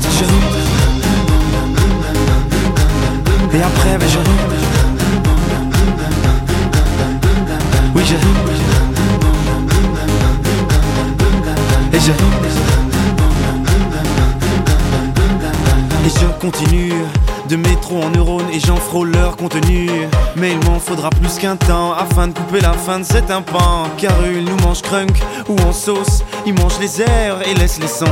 Et après ben oui et je continue de métro en neurones et j'en frôle leur contenu. Mais il m'en faudra plus qu'un temps afin de couper la fin de cet impan. Car ils nous mangent crunk ou en sauce, ils mangent les airs et laissent les sons.